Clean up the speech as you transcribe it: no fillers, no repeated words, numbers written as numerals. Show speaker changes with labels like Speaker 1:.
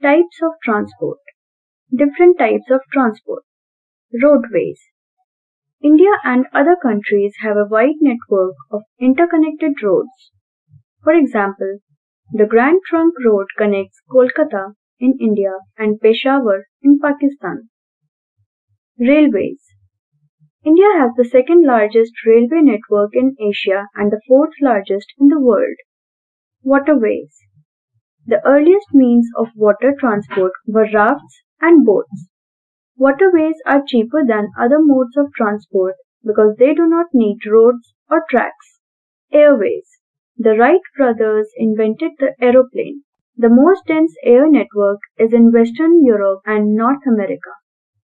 Speaker 1: Types of transport. Different types of transport. Roadways. India and other countries have a wide network of interconnected roads. For example, the Grand Trunk Road connects Kolkata in India and Peshawar in Pakistan. Railways. India has the second largest railway network in Asia and the fourth largest in the world. Waterways. The earliest means of water transport were rafts and boats. Waterways are cheaper than other modes of transport because they do not need roads or tracks. Airways. The Wright brothers invented the aeroplane. The most dense air network is in Western Europe and North America.